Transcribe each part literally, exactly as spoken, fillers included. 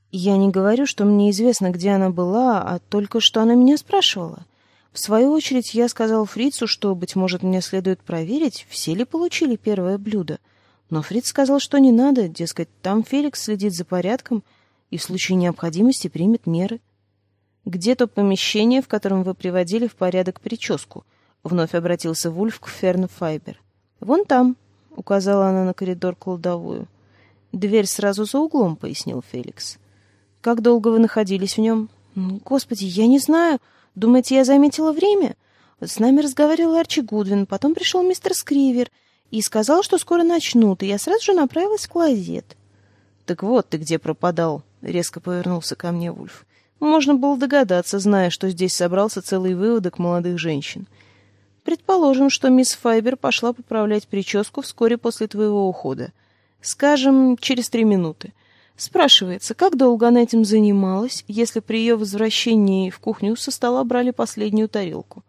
Я не говорю, что мне известно, где она была, а только что она меня спрашивала. В свою очередь я сказал Фрицу, что, быть может, мне следует проверить, все ли получили первое блюдо. Но Фриц сказал, что не надо, дескать, там Феликс следит за порядком и в случае необходимости примет меры. «Где то помещение, в котором вы приводили в порядок прическу?» — вновь обратился Вульф к Ферн Файбер. «Вон там», — указала она на коридор кладовую. «Дверь сразу за углом», — пояснил Феликс. «Как долго вы находились в нем?» «Господи, я не знаю. Думаете, я заметила время? С нами разговаривал Арчи Гудвин, потом пришел мистер Скривер и сказал, что скоро начнут, и я сразу же направилась в клозет». «Так вот ты где пропадал», — резко повернулся ко мне Вульф. «Можно было догадаться, зная, что здесь собрался целый выводок молодых женщин. Предположим, что мисс Файбер пошла поправлять прическу вскоре после твоего ухода. Скажем, через три минуты. Спрашивается, как долго она этим занималась, если при ее возвращении в кухню со стола брали последнюю тарелку?»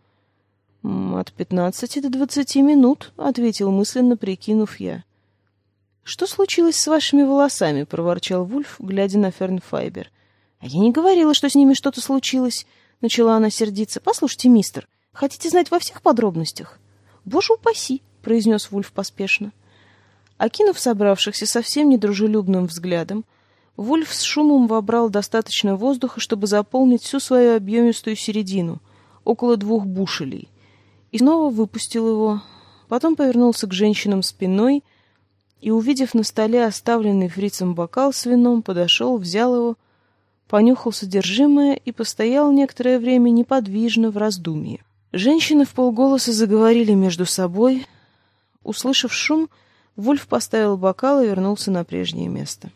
«От пятнадцати до двадцати минут», — ответил мысленно, прикинув я. «Что случилось с вашими волосами?» — проворчал Вульф, глядя на Ферн Файбер. «А я не говорила, что с ними что-то случилось», — начала она сердиться. «Послушайте, мистер, хотите знать во всех подробностях?» «Боже упаси», — произнес Вульф поспешно. Окинув собравшихся совсем недружелюбным взглядом, Вульф с шумом вобрал достаточно воздуха, чтобы заполнить всю свою объемистую середину, около двух бушелей, и снова выпустил его, потом повернулся к женщинам спиной и, увидев на столе оставленный Фрицем бокал с вином, подошел, взял его, понюхал содержимое и постоял некоторое время неподвижно в раздумье. Женщины вполголоса заговорили между собой. Услышав шум, Вульф поставил бокал и вернулся на прежнее место.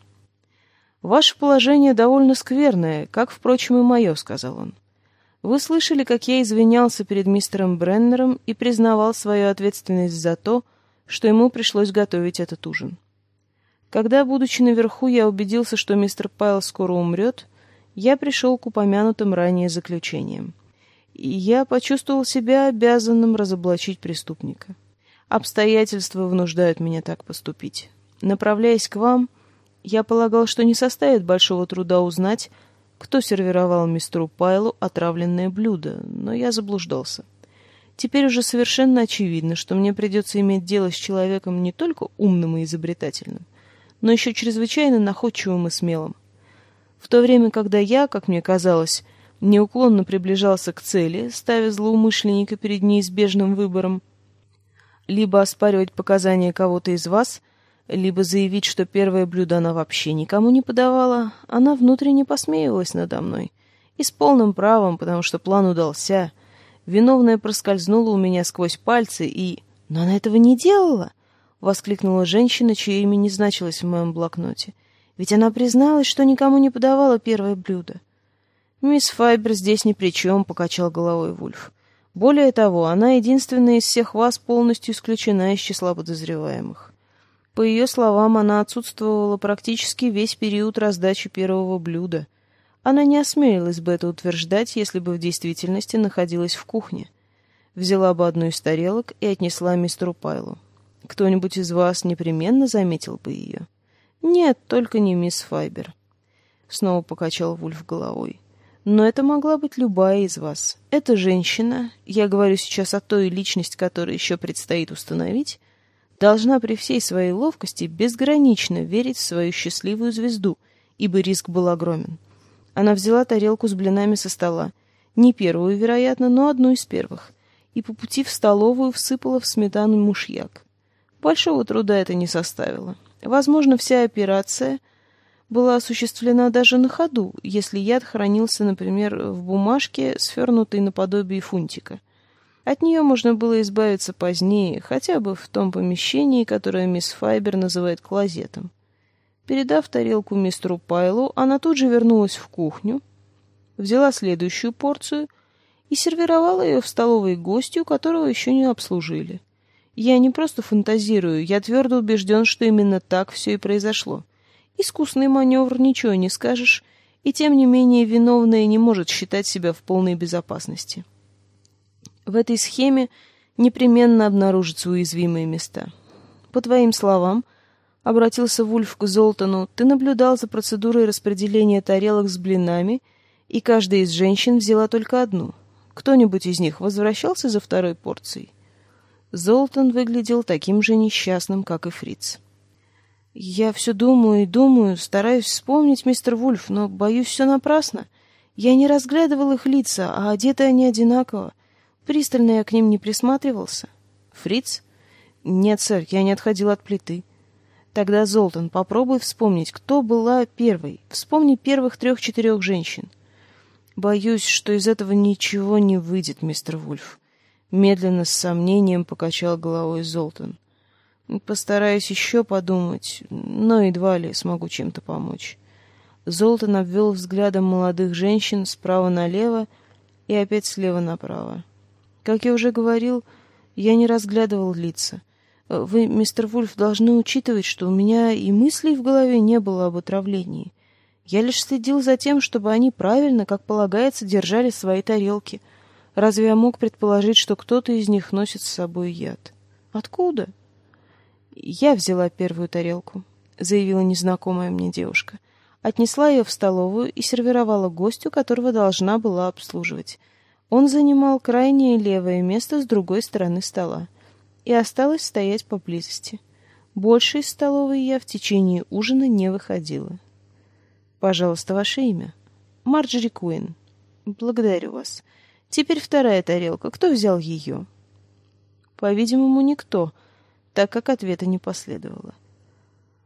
«Ваше положение довольно скверное, как, впрочем, и мое», — сказал он. «Вы слышали, как я извинялся перед мистером Бреннером и признавал свою ответственность за то, что ему пришлось готовить этот ужин. Когда, будучи наверху, я убедился, что мистер Пайл скоро умрет, я пришел к упомянутым ранее заключениям, и я почувствовал себя обязанным разоблачить преступника. Обстоятельства вынуждают меня так поступить. Направляясь к вам, я полагал, что не составит большого труда узнать, кто сервировал мистеру Пайлу отравленное блюдо, но я заблуждался. Теперь уже совершенно очевидно, что мне придется иметь дело с человеком не только умным и изобретательным, но еще чрезвычайно находчивым и смелым. В то время, когда я, как мне казалось, неуклонно приближался к цели, ставя злоумышленника перед неизбежным выбором либо оспаривать показания кого-то из вас, либо заявить, что первое блюдо она вообще никому не подавала, она внутренне посмеивалась надо мной. И с полным правом, потому что план удался. Виновная проскользнула у меня сквозь пальцы и... «Но она этого не делала!» — воскликнула женщина, чье имя не значилось в моем блокноте. «Ведь она призналась, что никому не подавала первое блюдо». «Мисс Файбер здесь ни при чем», — покачал головой Вульф. «Более того, она единственная из всех вас полностью исключена из числа подозреваемых. По ее словам, она отсутствовала практически весь период раздачи первого блюда. Она не осмелилась бы это утверждать, если бы в действительности находилась в кухне. Взяла бы одну из тарелок и отнесла мистеру Пайлу. Кто-нибудь из вас непременно заметил бы ее?» «Нет, только не мисс Файбер», — снова покачал Вульф головой. «Но это могла быть любая из вас. Эта женщина, я говорю сейчас о той личности, которую еще предстоит установить, должна при всей своей ловкости безгранично верить в свою счастливую звезду, ибо риск был огромен. Она взяла тарелку с блинами со стола, не первую, вероятно, но одну из первых, и по пути в столовую всыпала в сметану мышьяк. Большого труда это не составило. Возможно, вся операция была осуществлена даже на ходу, если яд хранился, например, в бумажке, свернутой наподобие фунтика. От нее можно было избавиться позднее, хотя бы в том помещении, которое мисс Файбер называет клозетом. Передав тарелку мистеру Пайлу, она тут же вернулась в кухню, взяла следующую порцию и сервировала ее в столовой гостю, которого еще не обслужили. Я не просто фантазирую, я твердо убежден, что именно так все и произошло. Искусный маневр, ничего не скажешь, и тем не менее виновная не может считать себя в полной безопасности. В этой схеме непременно обнаружатся уязвимые места. По твоим словам, Обратился Вульф к Золтану. Ты наблюдал за процедурой распределения тарелок с блинами, и каждая из женщин взяла только одну. Кто-нибудь из них возвращался за второй порцией? Золтан выглядел таким же несчастным, как и Фриц. «Я все думаю и думаю, стараюсь вспомнить, мистер Вульф, но, боюсь, все напрасно. Я не разглядывал их лица, а одеты они одинаково. Пристально я к ним не присматривался». «Фриц?» «Нет, сэр, я не отходил от плиты». «Тогда, Золтан, попробуй вспомнить, кто была первой. Вспомни первых трех-четырех женщин». «Боюсь, что из этого ничего не выйдет, мистер Вульф». Медленно, с сомнением покачал головой Золтан. «Постараюсь еще подумать, но едва ли смогу чем-то помочь». Золтан обвел взглядом молодых женщин справа налево и опять слева направо. «Как я уже говорил, я не разглядывал лица. Вы, мистер Вульф, должны учитывать, что у меня и мыслей в голове не было об отравлении. Я лишь следил за тем, чтобы они правильно, как полагается, держали свои тарелки. Разве я мог предположить, что кто-то из них носит с собой яд? Откуда?» «Я взяла первую тарелку», — заявила незнакомая мне девушка. Отнесла ее в столовую и сервировала гостю, которого должна была обслуживать. Он занимал крайнее левое место с другой стороны стола и осталась стоять поблизости. Больше из столовой я в течение ужина не выходила. «Пожалуйста, ваше имя?» «Марджери Куин». «Благодарю вас. Теперь вторая тарелка. Кто взял ее?» По-видимому, никто, так как ответа не последовало.